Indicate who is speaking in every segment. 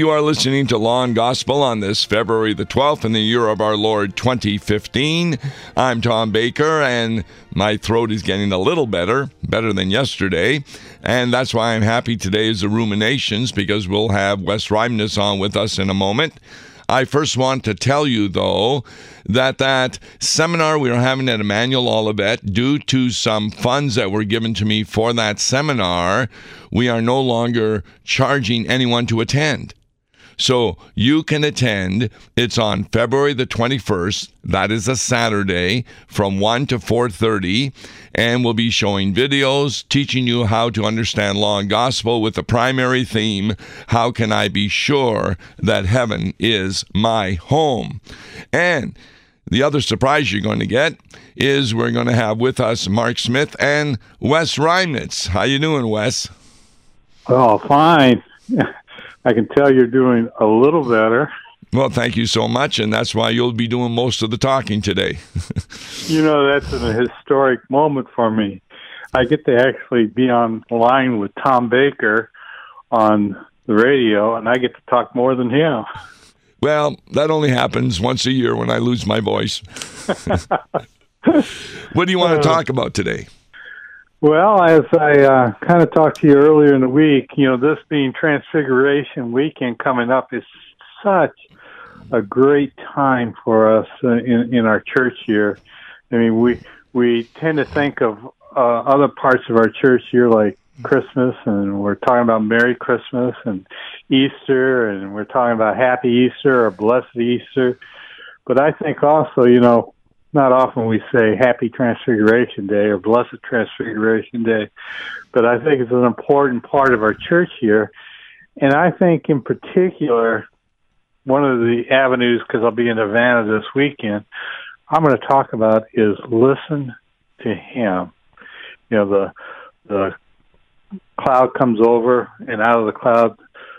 Speaker 1: You are listening to Law and Gospel on this February the 12th in the year of our Lord 2015. I'm Tom Baker, and my throat is getting a little better than yesterday. And that's why I'm happy today is the Ruminations, because we'll have Wes Reimnitz on with us in a moment. I first want to tell you, though, that seminar we were having at Emmanuel Olivet, due to some funds that were given to me for that seminar, we are no longer charging anyone to attend. So you can attend. It's on February the 21st. That is a Saturday from 1 to 4:30. And we'll be showing videos, teaching you how to understand law and gospel with the primary theme, how can I be sure that heaven is my home? And the other surprise you're going to get is we're going to have with us Mark Smith and Wes Reimnitz. How you doing, Wes?
Speaker 2: Oh, fine. I can tell you're doing a little better.
Speaker 1: Well, thank you so much, and that's why you'll be doing most of the talking today.
Speaker 2: You know, that's a historic moment for me. I get to actually be on line with Tom Baker on the radio, and I get to talk more than him.
Speaker 1: Well, that only happens once a year when I lose my voice. What do you want to talk about today?
Speaker 2: Well, as I kind of talked to you earlier in the week, you know, this being Transfiguration weekend coming up is such a great time for us in our church year. I mean, we tend to think of other parts of our church year like Christmas, and we're talking about Merry Christmas and Easter, and we're talking about Happy Easter or Blessed Easter. But I think also, you know, not often we say Happy Transfiguration Day or Blessed Transfiguration Day, but I think it's an important part of our church year. And I think in particular, one of the avenues, because I'll be in Havana this weekend, I'm going to talk about is listen to Him. You know, the cloud comes over, and out of the cloud,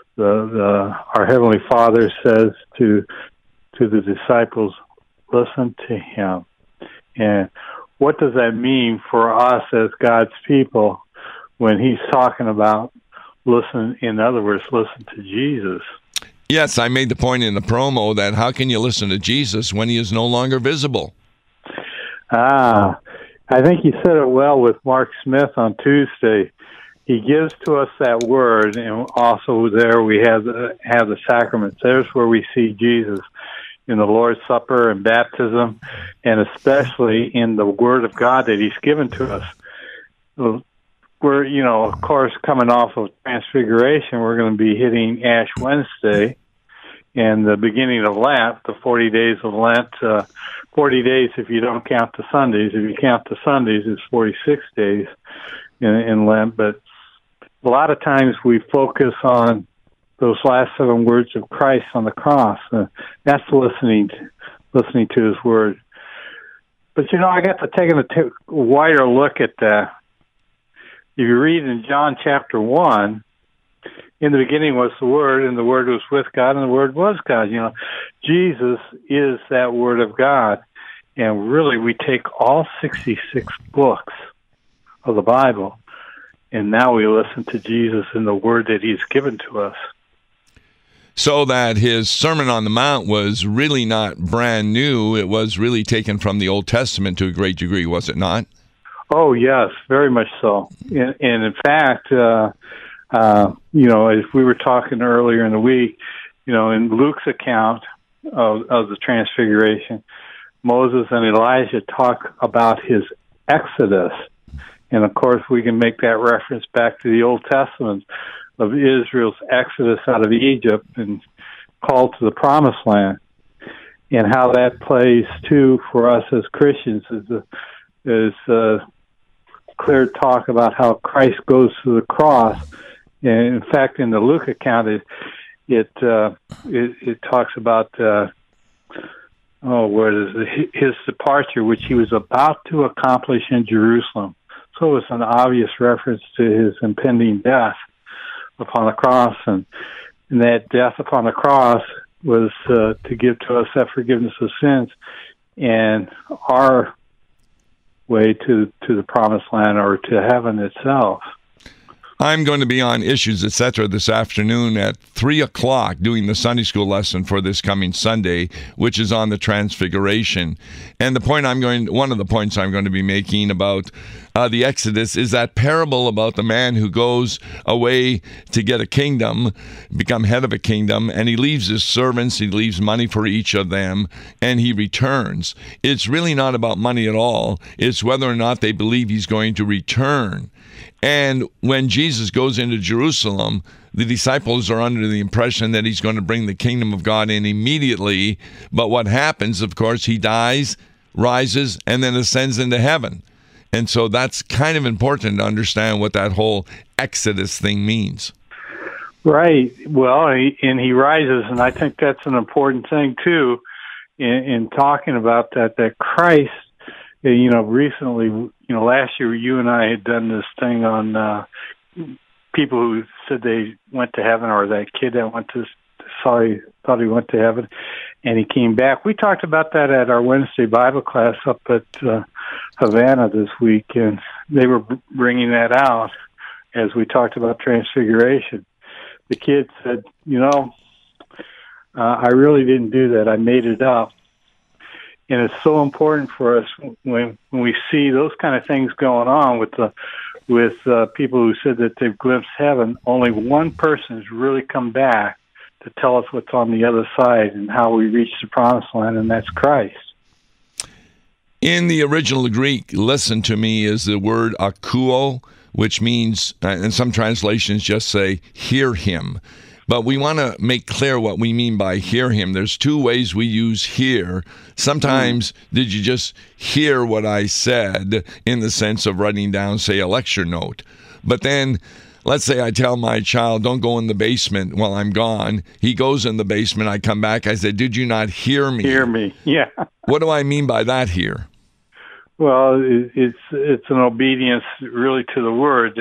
Speaker 2: our Heavenly Father says to the disciples, listen to Him. And what does that mean for us as God's people when He's talking about listen, in other words, listen to Jesus?
Speaker 1: Yes, I made the point in the promo that how can you listen to Jesus when He is no longer visible?
Speaker 2: I think you said it well with Mark Smith on Tuesday. He gives to us that word, and also there we have the sacraments. There's where we see Jesus in the Lord's Supper and baptism, and especially in the Word of God that He's given to us. We're, you know, of course, coming off of Transfiguration, we're going to be hitting Ash Wednesday and the beginning of Lent, the 40 days of Lent. 40 days if you don't count the Sundays. If you count the Sundays, it's 46 days in Lent. But a lot of times we focus on those last 7 words of Christ on the cross. That's listening to His Word. But, you know, I got to take a wider look at that. If you read in John chapter 1, in the beginning was the Word, and the Word was with God, and the Word was God. You know, Jesus is that Word of God. And really, we take all 66 books of the Bible, and now we listen to Jesus and the Word that He's given to us.
Speaker 1: So that His Sermon on the Mount was really not brand new. It was really taken from the Old Testament to a great degree, was it not?
Speaker 2: Oh, yes, very much so. And in fact, you know, as we were talking earlier in the week, you know, in Luke's account of the Transfiguration, Moses and Elijah talk about his exodus. And, of course, we can make that reference back to the Old Testament of Israel's exodus out of Egypt and called to the Promised Land. And how that plays, too, for us as Christians is clear talk about how Christ goes to the cross. And in fact, in the Luke account, it talks about his departure, which He was about to accomplish in Jerusalem. So it's an obvious reference to His impending death upon the cross, and that death upon the cross was to give to us that forgiveness of sins and our way to the Promised Land or to heaven itself.
Speaker 1: I'm going to be on Issues, Etc. this afternoon at 3 o'clock doing the Sunday school lesson for this coming Sunday, which is on the Transfiguration. And one of the points I'm going to be making about the Exodus is that parable about the man who goes away to get a kingdom, become head of a kingdom, and he leaves his servants, he leaves money for each of them, and he returns. It's really not about money at all. It's whether or not they believe he's going to return. And when Jesus goes into Jerusalem, the disciples are under the impression that he's going to bring the kingdom of God in immediately. But what happens, of course, he dies, rises, and then ascends into heaven. And so that's kind of important to understand what that whole Exodus thing means.
Speaker 2: Right. Well, he rises, and I think that's an important thing, too, in talking about that Christ, recently, last year you and I had done this thing on people who said they went to heaven, or that kid that thought he went to heaven, and he came back. We talked about that at our Wednesday Bible class up at Havana this week, and they were bringing that out as we talked about Transfiguration. The kid said, I really didn't do that. I made it up. And it's so important for us when we see those kind of things going on with people who said that they've glimpsed heaven. Only one person has really come back to tell us what's on the other side and how we reach the promised land, and that's Christ.
Speaker 1: In the original Greek, listen to me, is the word akouo, which means, and some translations just say, hear him. But we want to make clear what we mean by hear him. There's two ways we use hear. Sometimes, did you just hear what I said in the sense of writing down, say, a lecture note? But then, let's say I tell my child, don't go in the basement while I'm gone. He goes in the basement. I come back. I say, did you not hear me?
Speaker 2: Hear me, yeah.
Speaker 1: What do I mean by that here?
Speaker 2: Well, it's an obedience really to the word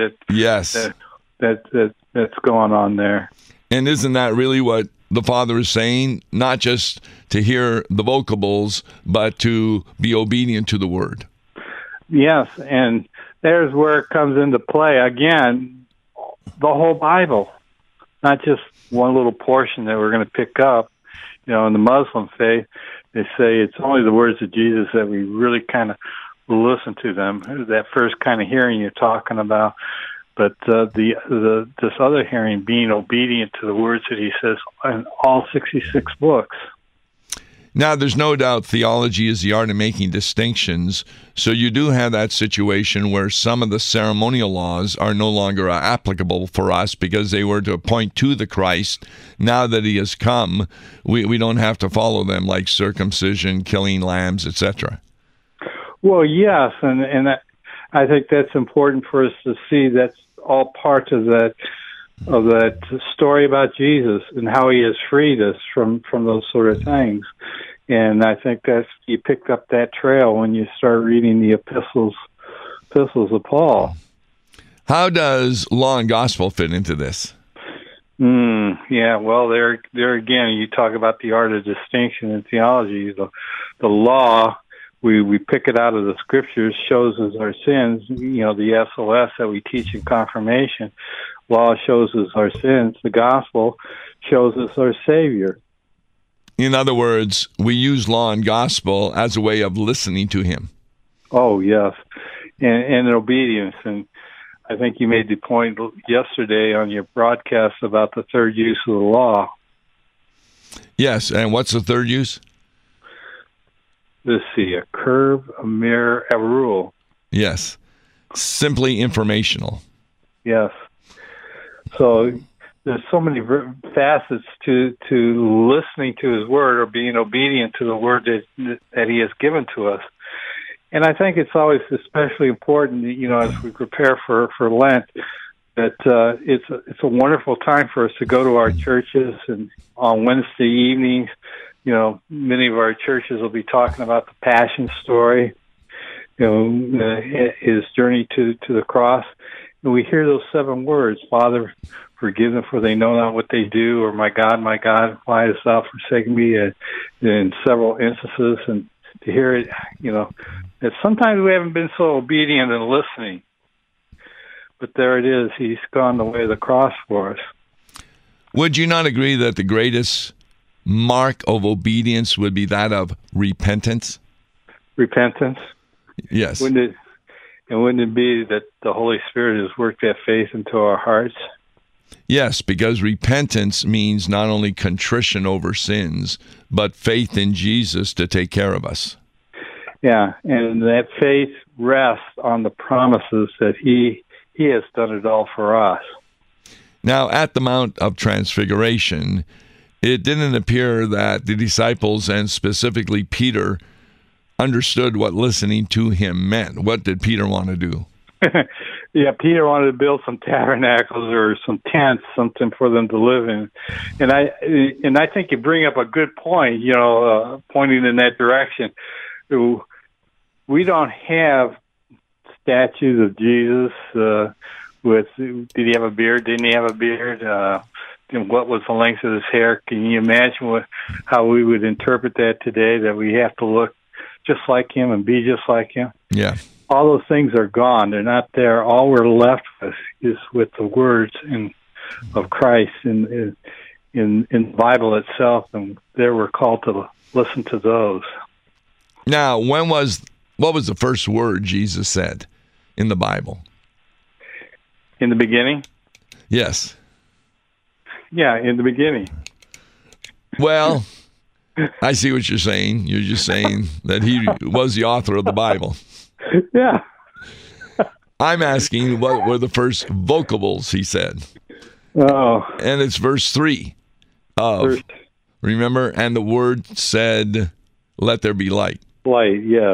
Speaker 2: that's going on there.
Speaker 1: And isn't that really what the Father is saying? Not just to hear the vocables, but to be obedient to the word.
Speaker 2: Yes, and there's where it comes into play. Again, the whole Bible, not just one little portion that we're going to pick up. In the Muslim faith, they say it's only the words of Jesus that we really kind of listen to them. That first kind of hearing you're talking about. But this other hearing, being obedient to the words that he says in all 66 books.
Speaker 1: Now, there's no doubt theology is the art of making distinctions. So you do have that situation where some of the ceremonial laws are no longer applicable for us because they were to point to the Christ. Now that he has come, we don't have to follow them, like circumcision, killing lambs, etc.
Speaker 2: Well, yes, and I think that's important for us to see. That's all part of that story about Jesus and how he has freed us from those sort of things. And I think you picked up that trail when you start reading the epistles of Paul.
Speaker 1: How does law and gospel fit into this?
Speaker 2: Yeah, well, there again, you talk about the art of distinction in theology. The law, we pick it out of the scriptures, shows us our sins. The SOS that we teach in confirmation, law shows us our sins. The gospel shows us our Savior.
Speaker 1: In other words, we use law and gospel as a way of listening to him.
Speaker 2: Oh, yes, and obedience. And I think you made the point yesterday on your broadcast about the third use of the law.
Speaker 1: Yes, and what's the third use?
Speaker 2: Let's see, a curve, a mirror, a rule.
Speaker 1: Yes, simply informational.
Speaker 2: Yes. So there's so many facets to listening to his word or being obedient to the word that he has given to us. And I think it's always especially important, as we prepare for Lent, that it's a wonderful time for us to go to our churches, and on Wednesday evenings, many of our churches will be talking about the Passion story, his journey to the cross. And we hear those 7 words, Father, forgive them for they know not what they do, or my God, why hast thou forsaken me, in several instances. And to hear it, that sometimes we haven't been so obedient and listening. but there it is. He's gone the way of the cross for us.
Speaker 1: Would you not agree that the greatest mark of obedience would be that of repentance?
Speaker 2: Repentance?
Speaker 1: Yes.
Speaker 2: Wouldn't it be that the Holy Spirit has worked that faith into our hearts?
Speaker 1: Yes, because repentance means not only contrition over sins, but faith in Jesus to take care of us.
Speaker 2: Yeah, and that faith rests on the promises that He has done it all for us.
Speaker 1: Now, at the Mount of Transfiguration, it didn't appear that the disciples, and specifically Peter, understood what listening to him meant. What did Peter want to do?
Speaker 2: Yeah, Peter wanted to build some tabernacles or some tents, something for them to live in. And I think you bring up a good point, pointing in that direction. We don't have statues of Jesus did he have a beard? Didn't he have a beard? What was the length of his hair? Can you imagine how we would interpret that today, that we have to look just like him and be just like him?
Speaker 1: Yeah.
Speaker 2: All those things are gone. They're not there. All we're left with is with the words of Christ in the Bible itself, and there we're called to listen to those.
Speaker 1: Now, what was the first word Jesus said in the Bible?
Speaker 2: In the beginning?
Speaker 1: Yes.
Speaker 2: Yeah, in the beginning.
Speaker 1: Well, I see what you're saying. You're just saying that he was the author of the Bible.
Speaker 2: Yeah.
Speaker 1: I'm asking what were the first vocables he said.
Speaker 2: Oh.
Speaker 1: And it's verse 3 of, remember, and the word said, let there be light.
Speaker 2: Light, yes.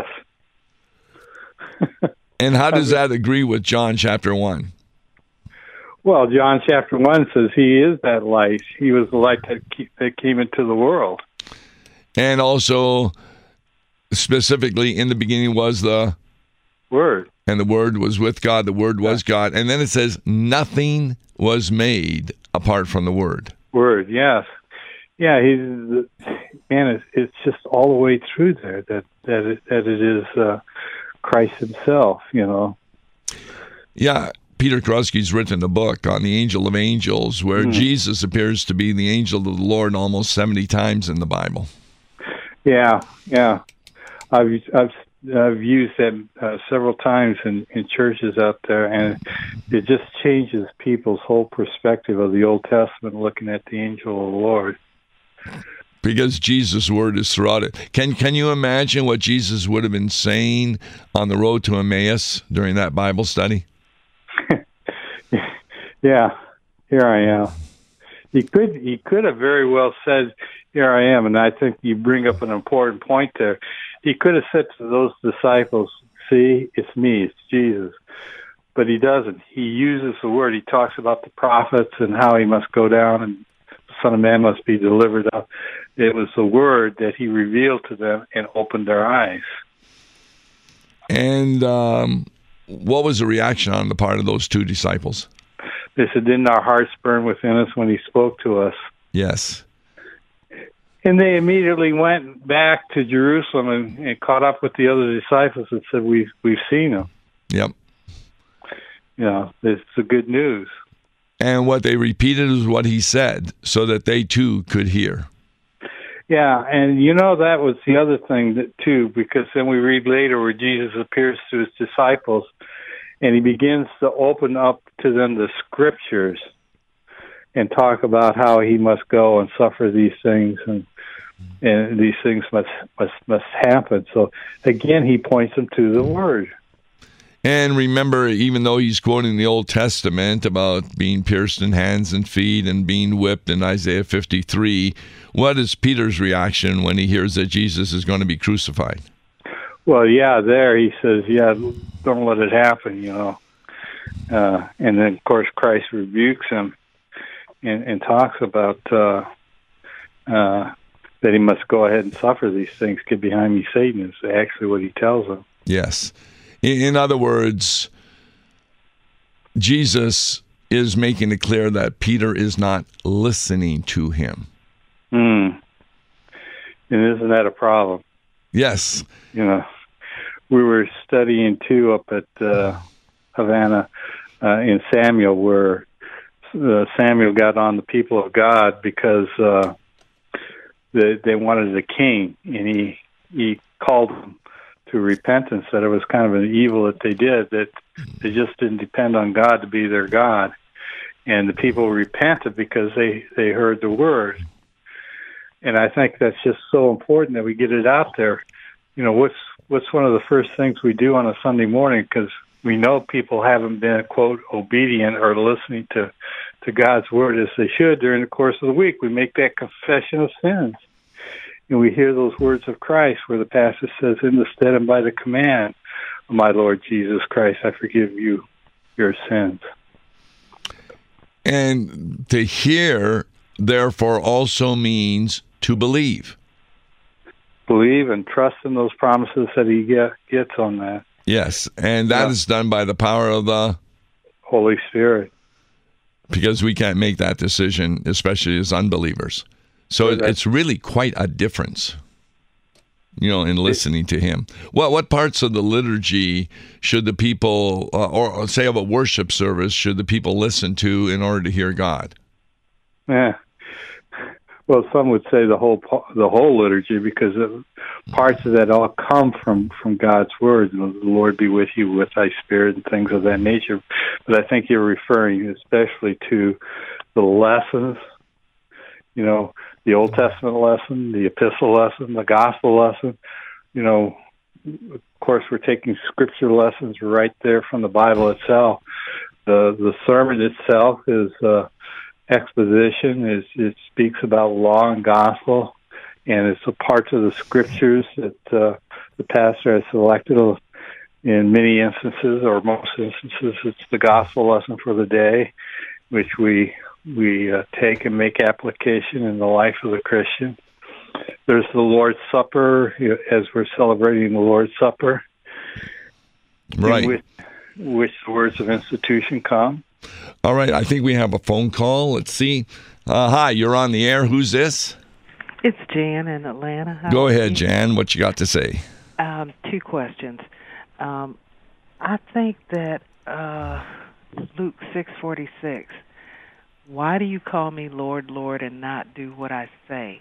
Speaker 2: And
Speaker 1: how does that agree with John chapter 1?
Speaker 2: Well, John chapter 1 says he is that light. He was the light that came into the world.
Speaker 1: And also, specifically, in the beginning was the
Speaker 2: Word.
Speaker 1: And the Word was with God. The Word was God. And then it says, nothing was made apart from the Word.
Speaker 2: Word, yes. Yeah, it's just all the way through there that it is Christ himself,
Speaker 1: Yeah, Peter Krosky's written a book on the Angel of Angels where Jesus appears to be the angel of the Lord almost 70 times in the Bible.
Speaker 2: Yeah. I've used that several times in churches out there, and it just changes people's whole perspective of the Old Testament looking at the angel of the Lord.
Speaker 1: Because Jesus' word is throughout it. Can you imagine what Jesus would have been saying on the road to Emmaus during that Bible study?
Speaker 2: Yeah, here I am. He could have very well said, here I am, and I think you bring up an important point there. He could have said to those disciples, see, it's me, it's Jesus. But he doesn't. He uses the word. He talks about the prophets and how he must go down and the Son of Man must be delivered up. It was the word that he revealed to them and opened their eyes.
Speaker 1: And what was the reaction on the part of those two disciples?
Speaker 2: They said, didn't our hearts burn within us when he spoke to us?
Speaker 1: Yes.
Speaker 2: And they immediately went back to Jerusalem and caught up with the other disciples and said, we've seen him.
Speaker 1: Yep.
Speaker 2: It's the good news.
Speaker 1: And what they repeated is what he said so that they too could hear.
Speaker 2: Yeah, and that was the other thing too, because then we read later where Jesus appears to his disciples and he begins to open up to them the scriptures and talk about how he must go and suffer these things and these things must happen. So again, he points them to the word.
Speaker 1: And remember, even though he's quoting the Old Testament about being pierced in hands and feet and being whipped in Isaiah 53, what is Peter's reaction when he hears that Jesus is going to be crucified?
Speaker 2: Well, yeah, there he says, don't let it happen, and then, of course, Christ rebukes him and talks about that he must go ahead and suffer these things. Get behind me, Satan, is actually what he tells him.
Speaker 1: Yes. In other words, Jesus is making it clear that Peter is not listening to him.
Speaker 2: And isn't that a problem?
Speaker 1: Yes.
Speaker 2: We were studying, too, up at Havana in Samuel, where Samuel got on the people of God because they wanted a king, and he called them to repentance, that it was kind of an evil that they did, that they just didn't depend on God to be their God. And the people repented because they heard the word. And I think that's just so important that we get it out there. You know, what's one of the first things we do on a Sunday morning, because we know people haven't been, quote, obedient or listening to God's word as they should during the course of the week. We make that confession of sins. And we hear those words of Christ where the pastor says, in the stead and by the command of my Lord Jesus Christ, I forgive you your sins.
Speaker 1: And to hear, therefore, also means to believe.
Speaker 2: Believe and trust in those promises that he gets on that.
Speaker 1: Yes, and that is done by the power of the
Speaker 2: Holy Spirit.
Speaker 1: Because we can't make that decision, especially as unbelievers. So it's really quite a difference, you know, in listening to him. What parts of the liturgy should the people, or say of a worship service, should the people listen to in order to hear God?
Speaker 2: Yeah. Well, some would say the whole liturgy, because parts of that all come from God's word. You know, the Lord be with you with thy spirit and things of that nature. But I think you're referring especially to the lessons, you know, the Old Testament lesson, the epistle lesson, the gospel lesson. You know, of course, we're taking scripture lessons right there from the Bible itself. The sermon itself is exposition. It speaks about law and gospel, and it's a part of the scriptures that the pastor has selected. In many instances, or most instances, it's the gospel lesson for the day, which we take and make application in the life of the Christian. There's the Lord's Supper, as we're celebrating the Lord's Supper,
Speaker 1: right?
Speaker 2: In which the words of institution come.
Speaker 1: All right, I think we have a phone call. Let's see. Hi, you're on the air. Who's this?
Speaker 3: It's Jan in Atlanta.
Speaker 1: Go ahead, Jan. What you got to say?
Speaker 3: Two questions. I think that Luke 6:46. Why do you call me Lord, Lord, and not do what I say?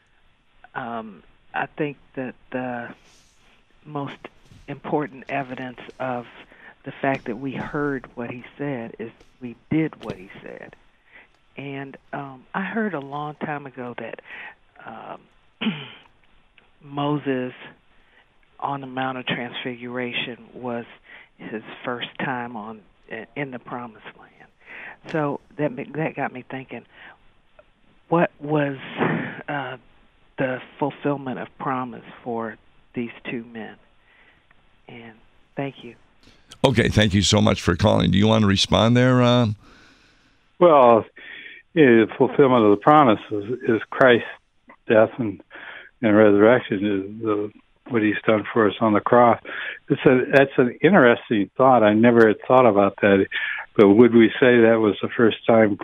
Speaker 3: I think that the most important evidence of the fact that we heard what he said is we did what he said. And I heard a long time ago that Moses on the Mount of Transfiguration was his first time in the Promised Land. So that got me thinking, what was the fulfillment of promise for these two men? And thank you.
Speaker 1: Okay, thank you so much for calling. Do you want to respond there?
Speaker 2: Well, the fulfillment of the promise is Christ's death and resurrection, is what he's done for us on the cross. That's an interesting thought. I never had thought about that. But would we say that was the first time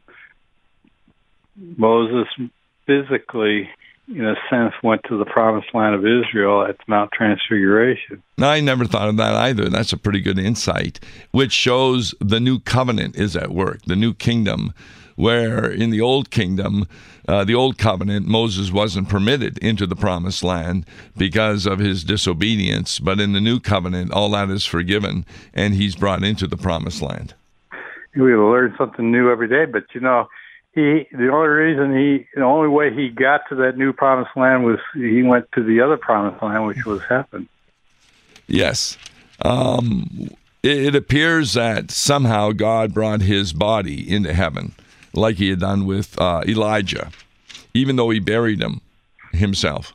Speaker 2: Moses physically, in a sense, went to the promised land of Israel at Mount Transfiguration?
Speaker 1: No, I never thought of that either. That's a pretty good insight, which shows the new covenant is at work, the new kingdom, where in the old kingdom, the old covenant, Moses wasn't permitted into the promised land because of his disobedience. But in the new covenant, all that is forgiven, and he's brought into the promised land.
Speaker 2: We learn something new every day, but you know, the only way he got to that new promised land was he went to the other promised land, which was heaven.
Speaker 1: Yes. It appears that somehow God brought his body into heaven, like he had done with Elijah, even though he buried him himself.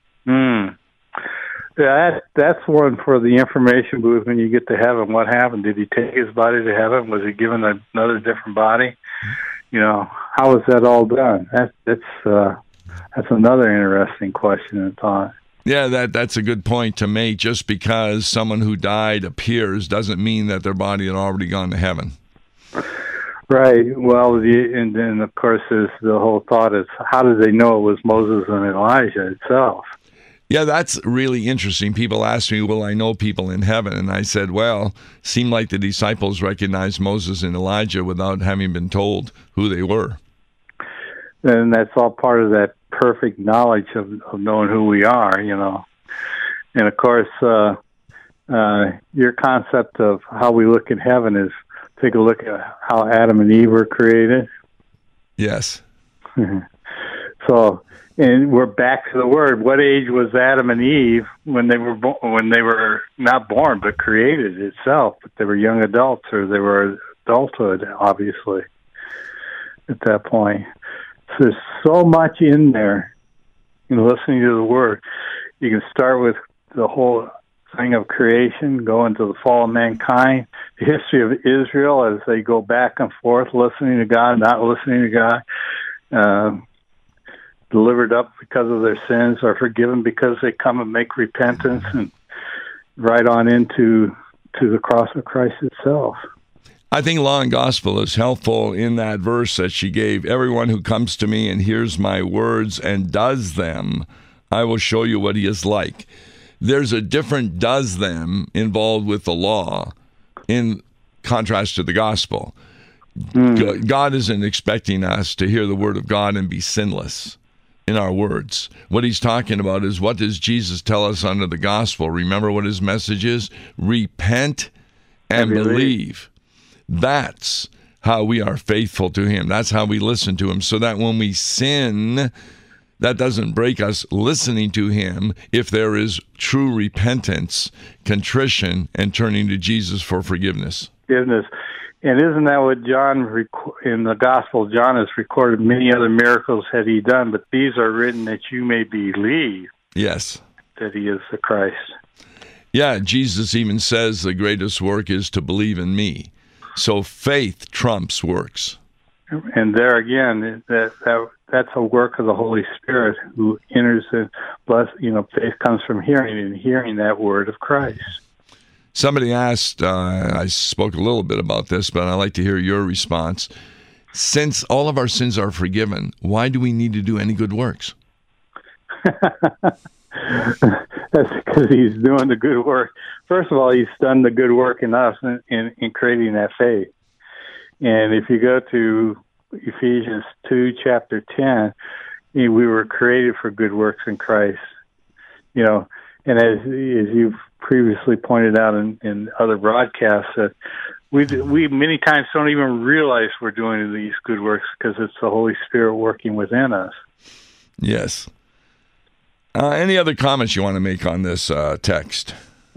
Speaker 2: Yeah, that's one for the information booth when you get to heaven. What happened? Did he take his body to heaven? Was he given another different body? You know, how was that all done? That's another interesting question and thought.
Speaker 1: Yeah, that's a good point to make. Just because someone who died appears doesn't mean that their body had already gone to heaven.
Speaker 2: Right. Well, and then of course there's the whole thought is, how did they know it was Moses and Elijah itself?
Speaker 1: Yeah, that's really interesting. People ask me, will I know people in heaven? And I said, well, seemed like the disciples recognized Moses and Elijah without having been told who they were.
Speaker 2: And that's all part of that perfect knowledge of knowing who we are, you know. And of course, your concept of how we look at heaven is take a look at how Adam and Eve were created.
Speaker 1: Yes.
Speaker 2: So, and we're back to the word. What age was Adam and Eve when they were when they were not born but created itself? But they were young adults, or they were adulthood, obviously, at that point. So there's so much in there. You know, listening to the word, you can start with the whole thing of creation, go into the fall of mankind, the history of Israel as they go back and forth, listening to God, not listening to God, delivered up because of their sins, or forgiven because they come and make repentance, and right on into the cross of Christ itself.
Speaker 1: I think Law and Gospel is helpful in that verse that she gave. Everyone who comes to me and hears my words and does them, I will show you what he is like. There's a different does them involved with the law in contrast to the gospel. God isn't expecting us to hear the word of God and be sinless in our words. What he's talking about is, what does Jesus tell us under the gospel? Remember what his message is? Repent and believe. That's how we are faithful to him. That's how we listen to him, so that when we sin, that doesn't break us listening to him if there is true repentance, contrition, and turning to Jesus for forgiveness.
Speaker 2: Forgiveness. And isn't that what John, in the Gospel, John has recorded many other miracles had he done, but these are written that you may believe.
Speaker 1: Yes.
Speaker 2: That he is the Christ.
Speaker 1: Yeah, Jesus even says the greatest work is to believe in me. So faith trumps works.
Speaker 2: And there again, that's a work of the Holy Spirit who enters and faith comes from hearing, and hearing that word of Christ.
Speaker 1: Somebody asked, I spoke a little bit about this, but I'd like to hear your response. Since all of our sins are forgiven, why do we need to do any good works?
Speaker 2: That's because he's doing the good work. First of all, he's done the good work in us in creating that faith. And if you go to Ephesians 2, chapter 10, we were created for good works in Christ. You know, and as you've previously pointed out in other broadcasts, that we many times don't even realize we're doing these good works because it's the Holy Spirit working within us.
Speaker 1: Yes. Any other comments you want to make on this text?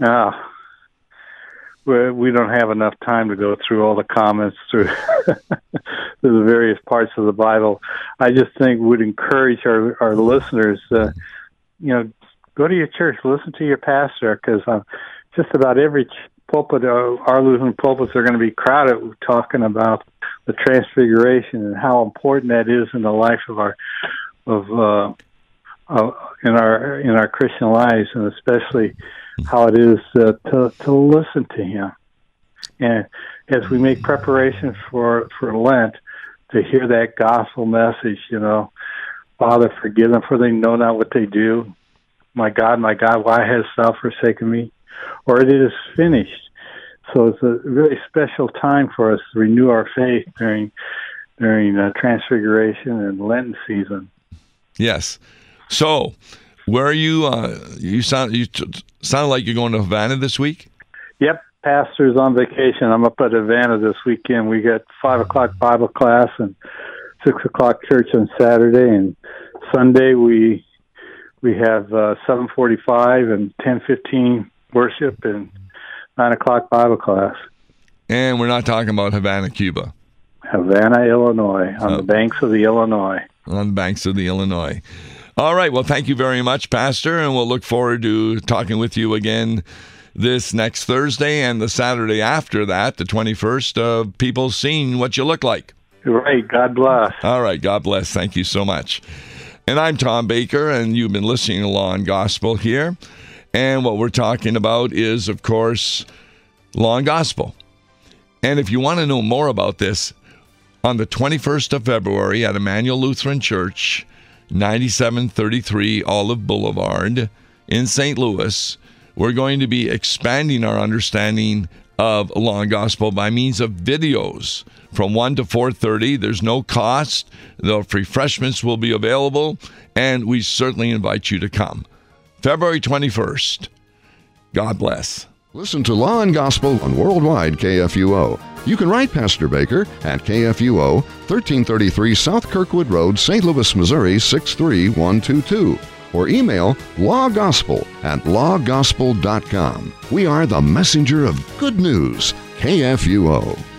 Speaker 2: We don't have enough time to go through all the comments through the various parts of the Bible. I just think would encourage our listeners, go to your church, listen to your pastor, because just about every pulpit, our Lutheran pulpits are going to be crowded talking about the Transfiguration and how important that is in the life of in our Christian lives, and especially how it is to listen to him. And as we make preparations for Lent, to hear that gospel message, Father, forgive them, for they know not what they do. My God, why hast thou forsaken me? Or it is finished. So it's a really special time for us to renew our faith during Transfiguration and Lenten season.
Speaker 1: Yes. So, where are you? You sound like you're going to Havana this week? Yep.
Speaker 2: Pastor's on vacation. I'm up at Havana this weekend. We got 5 o'clock Bible class and 6 o'clock church on Saturday, and Sunday we have 7:45 and 10:15 worship and 9 o'clock Bible class.
Speaker 1: And we're not talking about Havana, Cuba.
Speaker 2: Havana, Illinois, on the banks of the Illinois.
Speaker 1: On the banks of the Illinois. All right. Well, thank you very much, Pastor, and we'll look forward to talking with you again this next Thursday and the Saturday after that, the 21st, of people seeing what you look like.
Speaker 2: Right. God bless.
Speaker 1: All right. God bless. Thank you so much. And I'm Tom Baker, and you've been listening to Law and Gospel here. And what we're talking about is, of course, Law and Gospel. And if you want to know more about this, on the 21st of February at Emmanuel Lutheran Church, 9733 Olive Boulevard, in St. Louis, we're going to be expanding our understanding of Law and Gospel by means of videos from 1 to 4:30. There's no cost. The refreshments will be available, and we certainly invite you to come. February 21st. God bless.
Speaker 4: Listen to Law and Gospel on Worldwide KFUO. You can write Pastor Baker at KFUO, 1333 South Kirkwood Road, St. Louis, Missouri, 63122. Or email lawgospel@lawgospel.com. We are the messenger of good news, KFUO.